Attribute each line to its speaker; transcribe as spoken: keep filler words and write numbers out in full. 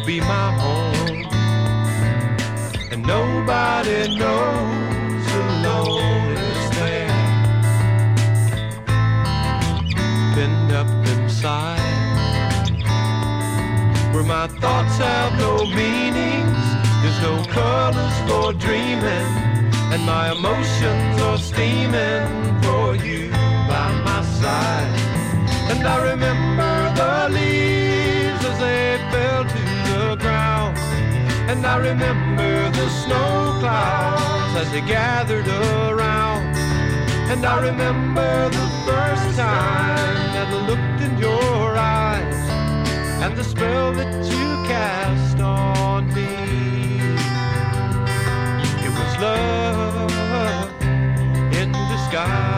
Speaker 1: will be my home. And nobody knows the loneliness there. Pinned up inside, where my thoughts have no meanings, there's no colors for dreaming, and my emotions are steaming for you by my side. And I remember the leaves as they fell to the ground, and I remember the snow clouds as they gathered around, and I remember the first time that I looked in your eyes, and the spell that you cast on me. It was love in disguise.